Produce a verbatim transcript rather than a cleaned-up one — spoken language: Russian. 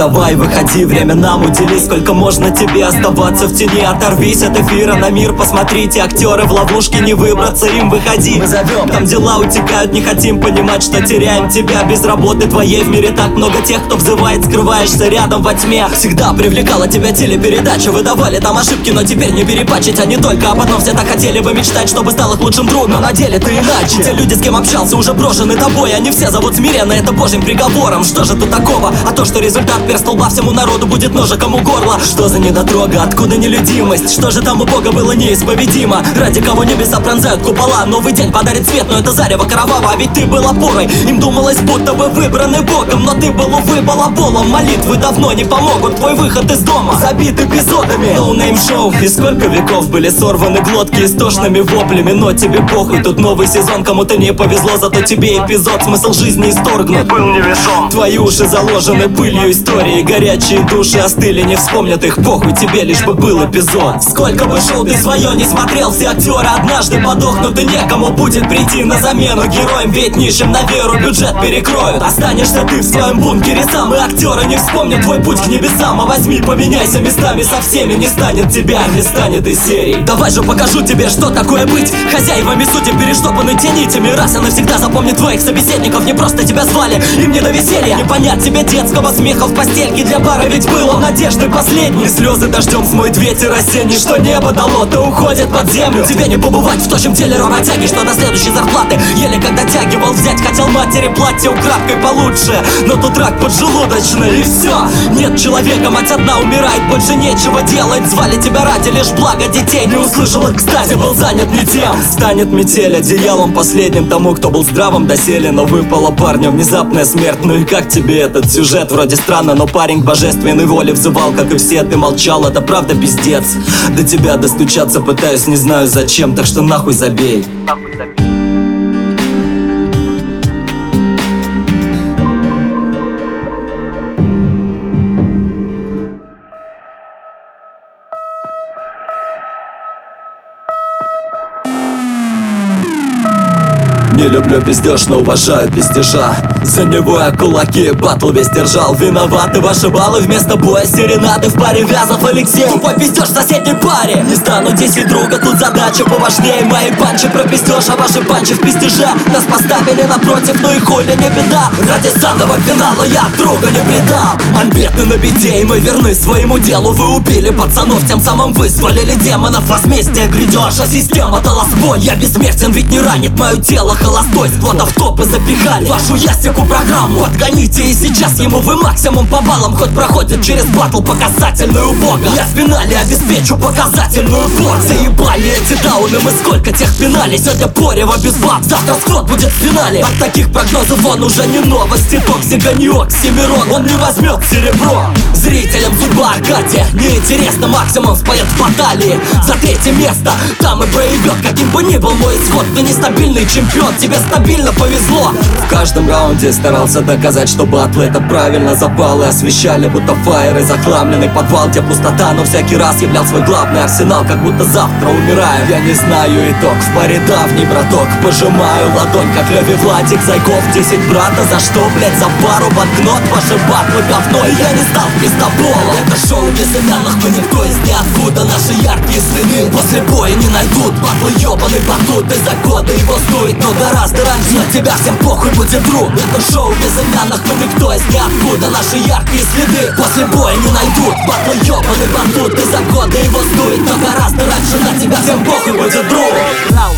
давай выходи, время нам удели. Сколько можно тебе оставаться в тени? Оторвись от эфира на мир, посмотрите. Актеры в ловушке, не выбраться им, выходи. Мы зовем, там дела утекают, не хотим понимать, что теряем тебя. Без работы твоей в мире так много тех, кто взывает, скрываешься рядом во тьме. Всегда привлекала тебя телепередача, выдавали там ошибки, но теперь не перепачить, а не только об одном. Все так хотели бы мечтать, чтобы стал их лучшим другом, но на деле ты иначе. Те люди, с кем общался, уже брошены тобой. Они все зовут смиренно, это божьим приговором. Что же тут такого? А то, что результат перст лба всему народу будет ножиком у горла. Что за недотрога? Откуда нелюдимость? Что же там у Бога было неисповедимо? Ради кого небеса пронзают купола? Новый день подарит свет, но это зарево кроваво. А ведь ты был опорой, им думалось, будто бы выбраны Богом. Но ты был, увы, балаболом. Молитвы давно не помогут, твой выход из дома забит эпизодами. Ноунейм шоу, и сколько веков были сорваны глотки истошными воплями. Но тебе похуй, тут новый сезон. Кому-то не повезло, зато тебе эпизод смысл жизни исторгнут был невесом. Твои уши заложены пылью истории, горячие души остыли, не вспомнят их. Похуй тебе, лишь бы был эпизод. Сколько бы шоу ты свое не смотрел, все актеры однажды подохнут, и некому будет прийти на замену героям. Ведь нищим на веру бюджет перекроют. Останешься ты в своем бункере сам, и актеры не вспомнят твой путь к небесам. А возьми, поменяйся местами со всеми, не станет тебя, не станет из серии. Давай же покажу тебе, что такое быть хозяевами сути, перештопаны те нитями. Раз и навсегда запомни твоих собеседников, не просто тебя звали, им не до веселья. Не понять тебе детского смеха в постельке для бара, ведь был он надежды последней. Слезы дождем смоет ветер осенний, что небо дало, то уходит под землю. Тебе не побывать в тощем теле работяги, что до следующей зарплаты еле как дотягивал. Взять хотел матери платье украдкой получше, но тут рак поджелудочный, и все. Нет человека, мать одна умирает, больше нечего делать. Звали тебя ради лишь блага детей, не услышал их, кстати, был занят не тем. Станет метель одеялом последним тому, кто был здравым доселе, но выпала парню внезапная смерть. Ну и как тебе этот сюжет? Вроде странно, но парень к божественной воле взывал, как и все, ты молчал, это правда пиздец. До тебя достучаться пытаюсь, не знаю зачем, так что нахуй забей. Нахуй забей. Не люблю пиздеж, но уважаю пиздежа. За него я кулаки, батл весь держал. Виноваты ваши баллы, вместо боя серенады в паре Вязов Алексей. Тупой пиздеж в соседней паре. Не стану десять друга, тут задача поважнее. Мои панчи про пиздеж, а ваши панчи в пиздеже. Нас поставили напротив, ну и хули не беда. Ради санного финала я друга не предам. Амбеты на беде, и мы верны своему делу. Вы убили пацанов, тем самым вызволили демонов. Возмездие грядешь, а система дала сбой. Я бессмертен, ведь не ранит мое тело холостой. Сплота в топы запихали вашу ясику программу. Подгоните, и сейчас ему вы максимум по баллам. Хоть проходит через батл показательную бога. Я в финале обеспечу показательную бог. Заебали эти дауны, мы сколько тех пинали. Сегодня порево без баб, завтра скрот будет в финале. От таких прогнозов он уже не новости. Токсика, не оксимирон, он не возьмет серебро. Зрителям судьба Аркадия неинтересно, максимум споет в баталии за третье место. Там и проебет, каким бы ни был мой исход. Ты нестабильный чемпион, тебе стабильно повезло. В каждом раунде старался доказать, что батл это правильно. Запалы освещали, будто фаеры, захламленный подвал, где пустота, но всякий раз являл свой главный арсенал. Как будто завтра умираю, я не знаю итог. В паре давний браток, пожимаю ладонь, как Леви Владик Зайков. Десять брата, за что, блять, за пару банкнот? Ваши батлы говно, и я не стал пиздоболом. Это шоу безымянных, мы никто из ниоткуда. Наши яркие следы после боя не найдут. Батлы ёбаный батут, из-за года его сдует, но гораздо раньше. На тебя всем похуй, будет друг. Это шоу безымянных, мы никто из ниоткуда. Наши яркие следы после боя не найдут. Батлы ёбаный батут, из-за года его сдует, но гораздо раньше. На тебя всем похуй, будет друг.